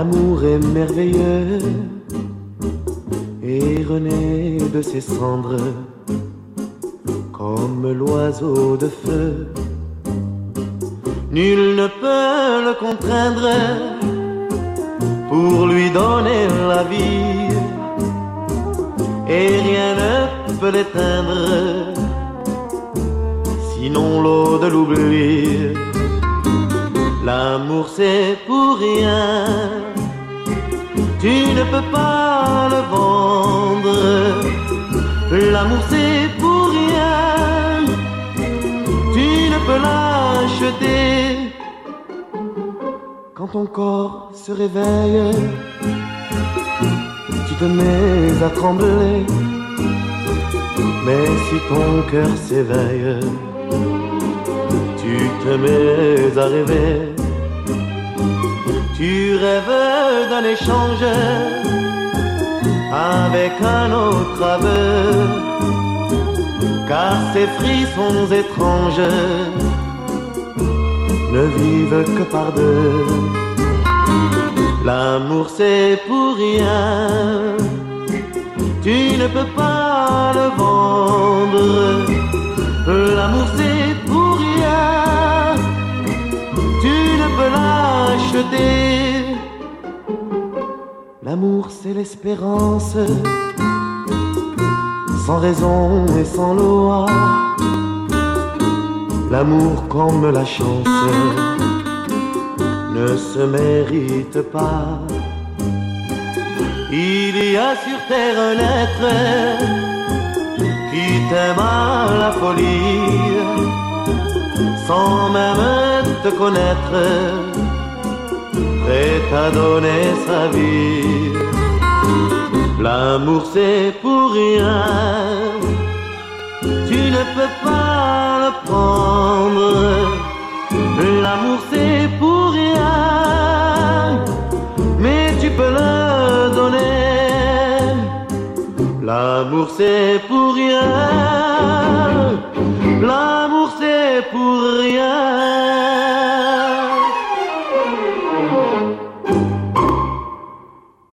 L'amour est merveilleux et renaît de ses cendres comme l'oiseau de feu. Nul ne peut le contraindre pour lui donner la vie, et rien ne peut l'éteindre, sinon l'eau de l'oubli. L'amour c'est pour rien, tu ne peux pas le vendre. L'amour c'est pour rien, tu ne peux l'acheter. Quand ton corps se réveille, tu te mets à trembler. Mais si ton cœur s'éveille, tu te mets à rêver. Tu rêves d'un échange avec un autre aveu, car ces frissons étranges ne vivent que par deux. L'amour c'est pour rien, tu ne peux pas le vendre. L'amour c'est pour rien, tu ne peux l'acheter. L'amour c'est l'espérance, sans raison et sans loi. L'amour comme la chance ne se mérite pas. Il y a sur terre un être qui t'aime à la folie, sans même te connaître, prêt à donner sa vie. L'amour c'est pour rien, tu ne peux pas le prendre. L'amour c'est pour rien, mais tu peux le donner. L'amour c'est pour rien, l'amour c'est pour rien.